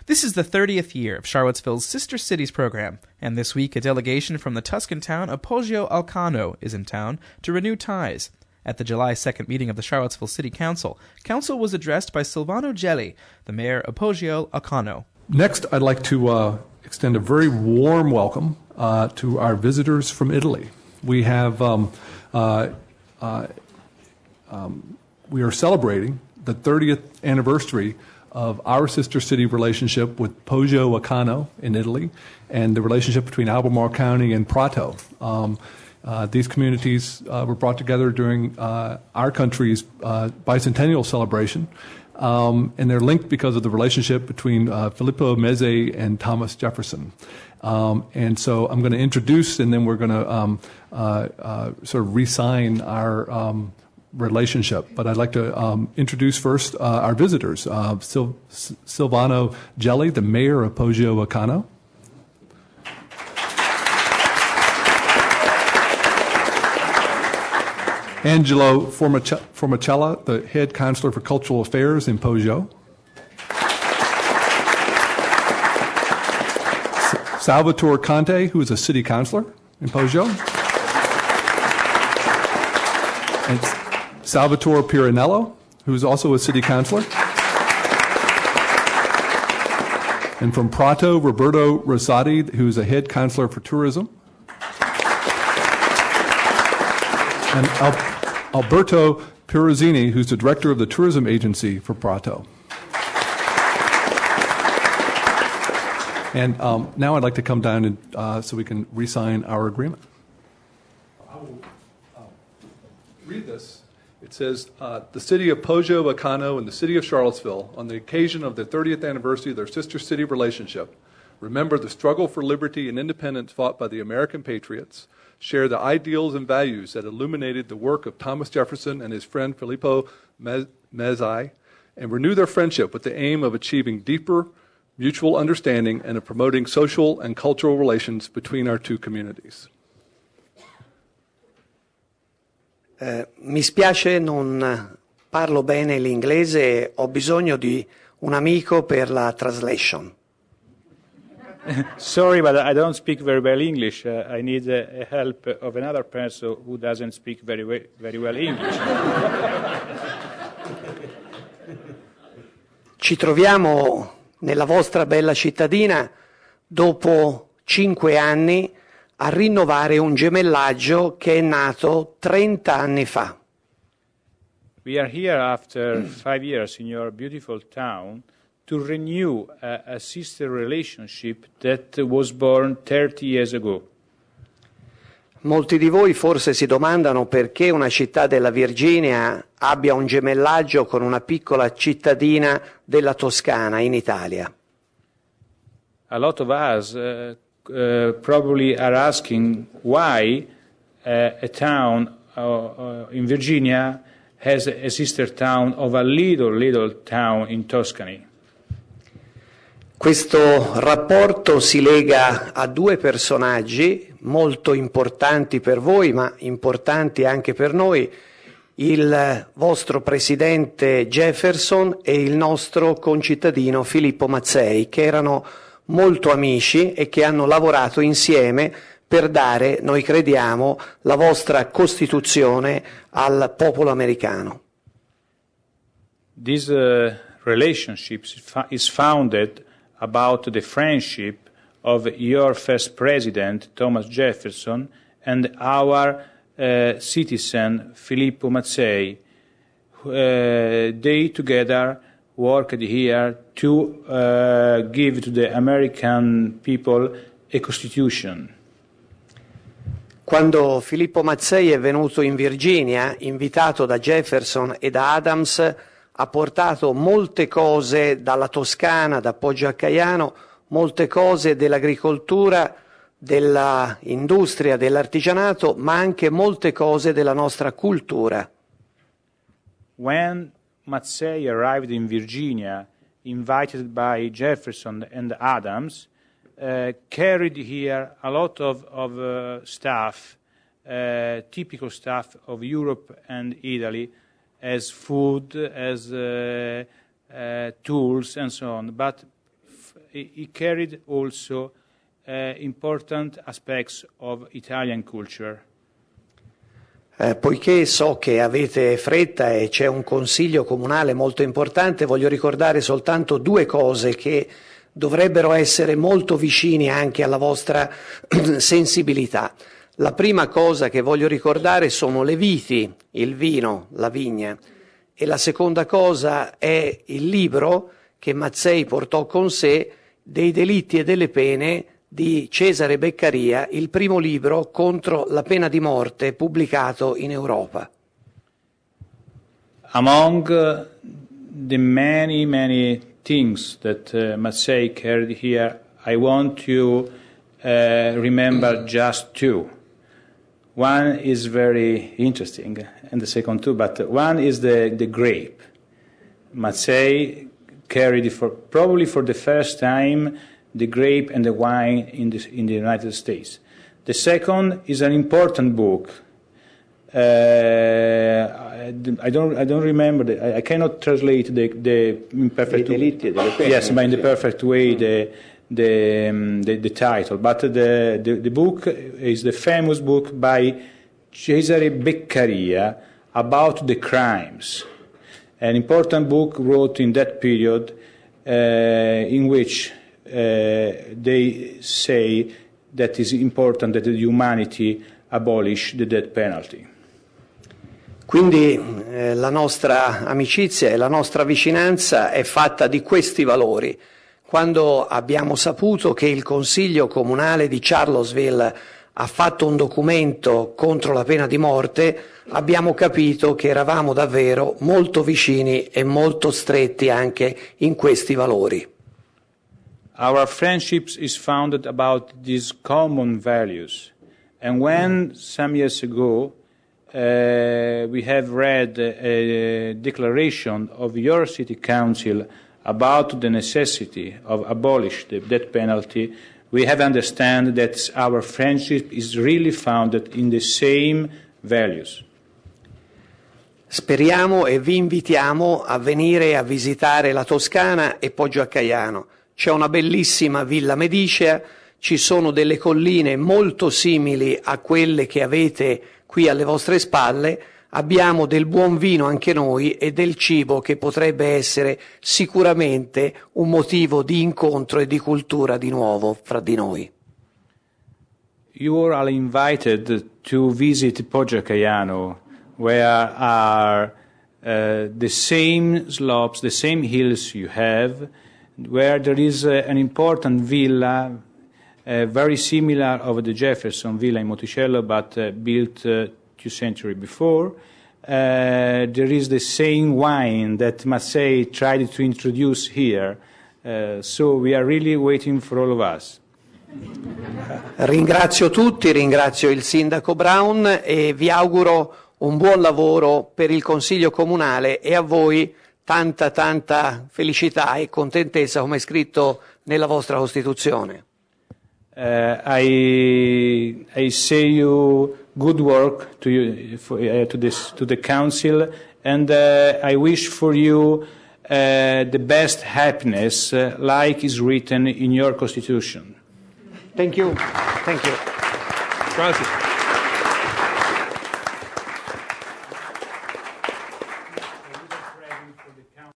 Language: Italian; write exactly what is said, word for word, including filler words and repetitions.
This is the thirtieth year of Charlottesville's Sister Cities program, and this week a delegation from the Tuscan town of Poggio al Cano is in town to renew ties. At the July second meeting of the Charlottesville City Council, Council was addressed by Silvano Gelli, the mayor of Poggio al Cano. Next, I'd like to uh, extend a very warm welcome uh, to our visitors from Italy. We have, um, uh, uh, um, we are celebrating the thirtieth anniversary of our sister city relationship with Poggio al Cano in Italy, and the relationship between Albemarle County and Prato. Um, uh, these communities uh, were brought together during uh, our country's uh, bicentennial celebration, um, and they're linked because of the relationship between uh, Filippo Mezzei and Thomas Jefferson. Um, and so I'm going to introduce, and then we're going to um, uh, uh, sort of re-sign our um, relationship. But I'd like to um, introduce first uh, our visitors. Uh, Sil- Silvano Gelli, the mayor of Poggio al Cano. Angelo Formice- Formicella, the head counselor for cultural affairs in Poggio. S- Salvatore Conte, who is a city councilor in Poggio. And Salvatore Piranello, who is also a city councilor. And from Prato, Roberto Rosati, who is a head counselor for tourism. And Al- Alberto Pirozzini, who's the director of the tourism agency for Prato. And um, now I'd like to come down and, uh, so we can re-sign our agreement. I will uh, read this. It says, uh, the city of Poggio al Cano and the city of Charlottesville, on the occasion of the thirtieth anniversary of their sister city relationship, remember the struggle for liberty and independence fought by the American patriots, share the ideals and values that illuminated the work of Thomas Jefferson and his friend Filippo Mezzei, and renew their friendship with the aim of achieving deeper mutual understanding and of promoting social and cultural relations between our two communities. Eh, mi spiace, non parlo bene l'inglese, ho bisogno di un amico per la translation. Sorry, but I don't speak very well English. Uh, I need uh, help of another person who doesn't speak very well, very well English. Ci troviamo nella vostra bella cittadina dopo cinque anni a rinnovare un gemellaggio che è nato trenta anni fa. We are here after five years in your beautiful town to renew a, a sister relationship that was born thirty years ago. Molti di voi forse si domandano perché una città della Virginia abbia un gemellaggio con una piccola cittadina della Toscana in Italia. A lot of us uh, uh, probably are asking why uh, a town uh, uh, in Virginia has a sister town of a little, little town in Tuscany. Questo rapporto si lega a due personaggi molto importanti per voi, ma importanti anche per noi, il vostro presidente Jefferson e il nostro concittadino Filippo Mezzei, che erano molto amici e che hanno lavorato insieme per dare, noi crediamo, la vostra Costituzione al popolo americano. This uh, relationship is founded about the friendship of your first president, Thomas Jefferson, and our uh, citizen, Filippo Mezzei. Uh, they together worked here to uh, give to the American people a constitution. Quando Filippo Mezzei è venuto in Virginia, invitato da Jefferson e da Adams, ha portato molte cose dalla Toscana, da Poggio al Caiano, molte cose dell'agricoltura, dell'industria, dell'artigianato, ma anche molte cose della nostra cultura. When Mezzei arrived in Virginia, invited by Jefferson and Adams, uh, carried here a lot of, of uh, stuff, uh, typical stuff of Europe and Italy, as food, as uh, uh, tools, and so on. But f- he, he carried also uh, important aspects of Italian culture. Eh, poiché so che avete fretta e c'è un consiglio comunale molto importante, voglio ricordare soltanto due cose che dovrebbero essere molto vicini anche alla vostra sensibilità. La prima cosa che voglio ricordare sono le viti, il vino, la vigna, e la seconda cosa è il libro che Mazzei portò con sé, dei delitti e delle pene di Cesare Beccaria, il primo libro contro la pena di morte pubblicato in Europa. Among uh, the many, many things that uh, Mazzei carried here, I want to uh, remember just two. One is very interesting, and the second too, but one is the, the grape. Mazzei carried for, probably for the first time the grape and the wine in the, in the United States. The second is an important book. Uh, I, I don't I don't remember the, I, I cannot translate the the imperfect yes but in the perfect way the the um, the, the title, but the, the the book is the famous book by Cesare Beccaria about the crimes, an important book wrote in that period uh, in which uh, they say that it's important that the humanity abolish the death penalty. Quindi eh, la nostra amicizia e la nostra vicinanza è fatta di questi valori. Quando abbiamo saputo che il Consiglio Comunale di Charlottesville ha fatto un documento contro la pena di morte, abbiamo capito che eravamo davvero molto vicini e molto stretti anche in questi valori. Our friendship is founded about these common values. And when some years ago uh, we have read a declaration of your city council about the necessity of abolish the death penalty, we have understand that our friendship is really founded in the same values. Speriamo e vi invitiamo a venire a visitare la Toscana e Poggio a Caiano. C'è una bellissima Villa Medicea, ci sono delle colline molto simili a quelle che avete qui alle vostre spalle, abbiamo del buon vino anche noi e del cibo che potrebbe essere sicuramente un motivo di incontro e di cultura di nuovo fra di noi. You are all invited to visit Poggio a Caiano, where are uh, the same slopes, the same hills you have, where there is uh, an important villa, uh, very similar of the Jefferson Villa in Monticello, but uh, built uh, two centuries before. Uh, there is the same wine that Mazzei tried to introduce here. Uh, so we are really waiting for all of us. Ringrazio tutti, ringrazio il sindaco Brown e vi auguro un buon lavoro per il Consiglio Comunale e a voi tanta tanta felicità e contentezza come è scritto nella vostra Costituzione. Uh, I, I say you good work to you, for, uh, to this, to the council, and uh, I wish for you uh, the best happiness, uh, like is written in your constitution. Thank you. Thank you. Grazie.